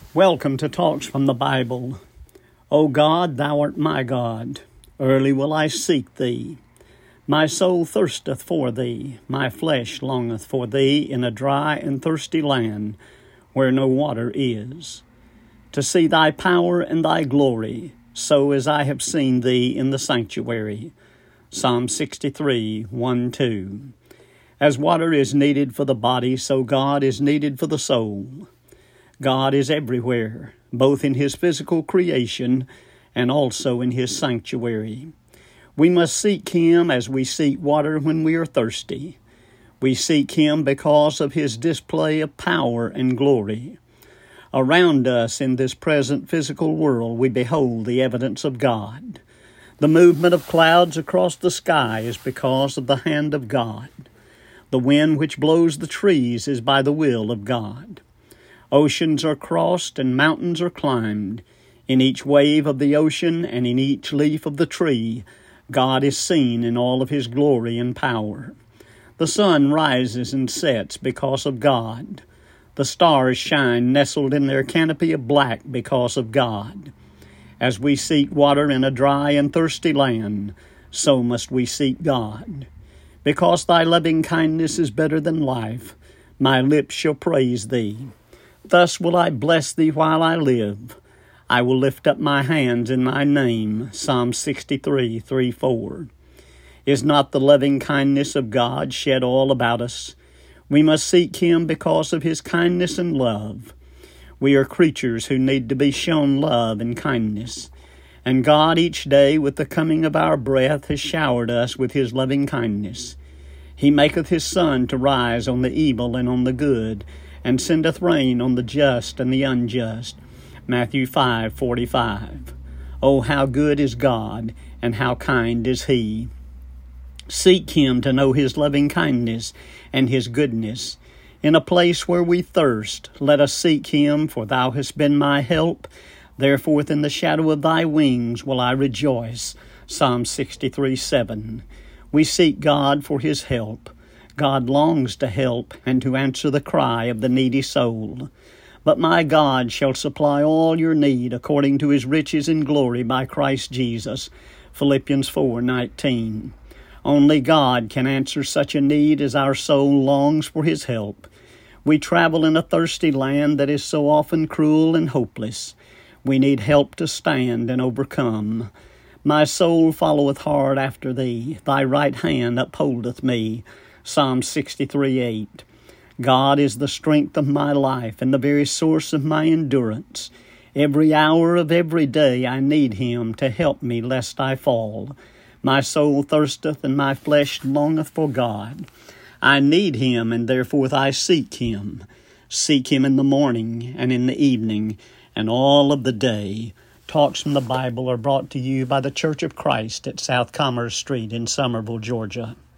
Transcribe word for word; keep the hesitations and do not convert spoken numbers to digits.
Welcome to Talks from the Bible. O God, thou art my God. Early will I seek thee. My soul thirsteth for thee. My flesh longeth for thee in a dry and thirsty land where no water is. To see thy power and thy glory, so as I have seen thee in the sanctuary. Psalm sixty-three, one, two. As water is needed for the body, so God is needed for the soul. God is everywhere, both in His physical creation and also in His sanctuary. We must seek Him as we seek water when we are thirsty. We seek Him because of His display of power and glory. Around us in this present physical world, we behold the evidence of God. The movement of clouds across the sky is because of the hand of God. The wind which blows the trees is by the will of God. Oceans are crossed and mountains are climbed. In each wave of the ocean and in each leaf of the tree, God is seen in all of His glory and power. The sun rises and sets because of God. The stars shine nestled in their canopy of black because of God. As we seek water in a dry and thirsty land, so must we seek God. Because thy loving kindness is better than life, my lips shall praise thee. Thus will I bless thee while I live. I will lift up my hands in thy name. Psalm sixty-three, three, four. Is not the loving kindness of God shed all about us? We must seek Him because of His kindness and love. We are creatures who need to be shown love and kindness. And God each day with the coming of our breath has showered us with His loving kindness. He maketh His sun to rise on the evil and on the good, and sendeth rain on the just and the unjust. Matthew five, forty-five. Oh, how good is God, and how kind is He. Seek Him to know His loving kindness and His goodness. In a place where we thirst, let us seek Him, for Thou hast been my help. Therefore in the shadow of Thy wings will I rejoice. Psalm sixty-three, seven. We seek God for His help. God longs to help and to answer the cry of the needy soul. But my God shall supply all your need according to His riches in glory by Christ Jesus. Philippians four, nineteen. Only God can answer such a need as our soul longs for His help. We travel in a thirsty land that is so often cruel and hopeless. We need help to stand and overcome. My soul followeth hard after Thee. Thy right hand upholdeth me. Psalm sixty-three, eight. God is the strength of my life and the very source of my endurance. Every hour of every day I need Him to help me lest I fall. My soul thirsteth and my flesh longeth for God. I need Him, and therefore I seek Him. Seek Him in the morning and in the evening and all of the day. Talks from the Bible are brought to you by the Church of Christ at South Commerce Street in Summerville, Georgia.